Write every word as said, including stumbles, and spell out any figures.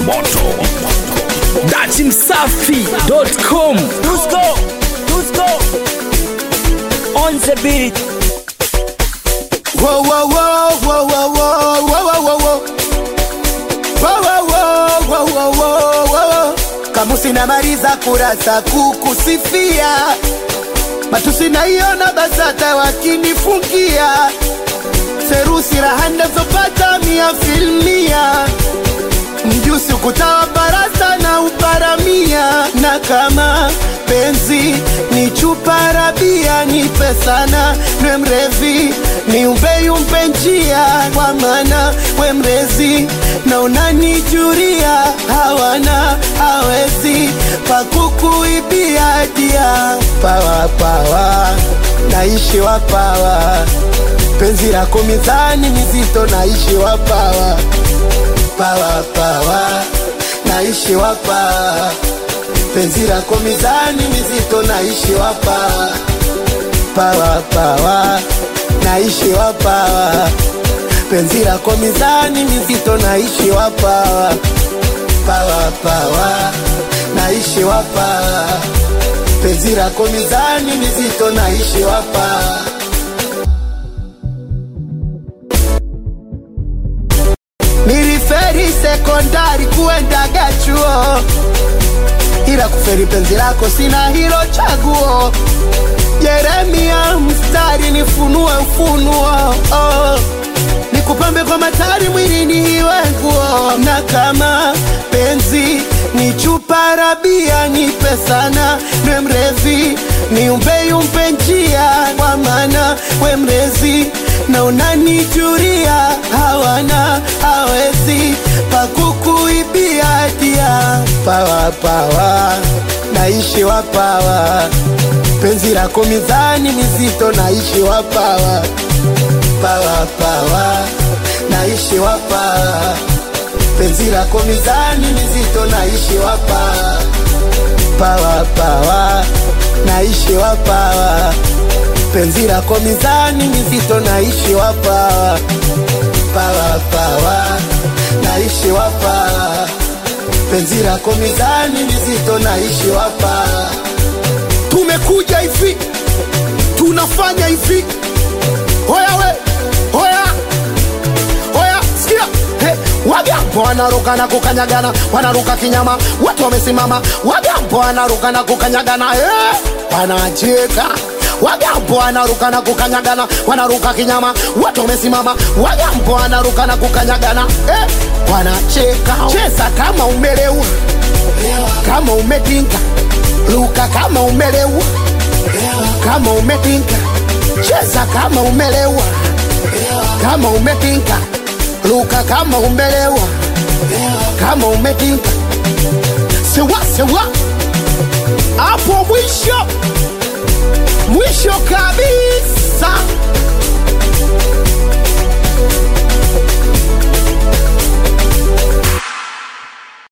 moto. Dati Msafi dot com. Let's go, let's go. On the beat. Whoa, whoa, whoa, whoa, whoa, whoa, whoa, whoa, whoa. Whoa, whoa, whoa, whoa, whoa, whoa. Kama sinamaliza kurasa kukusifia, matusi naiona basata wakinifungia. Serusi rahanda zopata mia filmia, mjusi ukutawa barasa na uparamia. Na kama penzi ni chupa rabia, nipe sana nwe mrevi, ni umbe umpe njia. Kwa mana we mrezi na unanijuria, hawana hawezi pakukuibia dia. Pawa pawa naishi wa pawa, penzi lako mizani mizito naishi wa pawa. Pawa pawa naishi wa pawa, penzi lako mizani mizito naishi wa pawa. Pawa pawa naishi wa pawa, penzi lako mizani mizito naishi wa pawa. Pawa pawa naishi wa pawa, penzi lako mizani mizito naishi wa pawa. Niliferi sekondari kuenda gachuo, ila kuferi penzi lako sina hilo chaguo. Yeremia mstari nifunue ufunuo, oh. Nikupambe kwa matari mwili ni hiwe nguo. Na kama penzi ni chupa rabia, nipe sana nwe mrevi, ni umbe umpe njia. Kwa mana we mrezi na unanijuria, hawana hawezi pakukuibia dia. Pawa pawa naishi wa pawa, penzi lako mizani mizito naishi wa pawa. Pawa pawa naishi wa pawa, penzi lako mizani mizito naishi wa pawa. Pawa pawa naishi wa pawa, penzi lako mizani mizito naishi wa pawa. Pawa pawa naishi wa pawa, penzi lako mizani mizito naishi wa pawa. Tumekuja hivi, tunafanya hivi. Hoya we, hoya, hoya, sikia. Hey, wagambo wanaruka na kukanyagana, wanaruka kinyama, watu wamesimama. Wagambo wanaruka na kukanyagana, eh, wanacheka. Wagambo wanaruka na kukanyagana, wanaruka kinyama, watu wamesimama. Wagambo wanaruka na kukanyagana, eh, wanacheka. Cheza kama umelewa, kama umetinka. Luka kama umelewa, kama umetinka. Cheza kama umelewa, kama umetinka. Luka kama umelewa, kama umetinka. Sewa sewa, hapo mwisho, mwisho kabisa.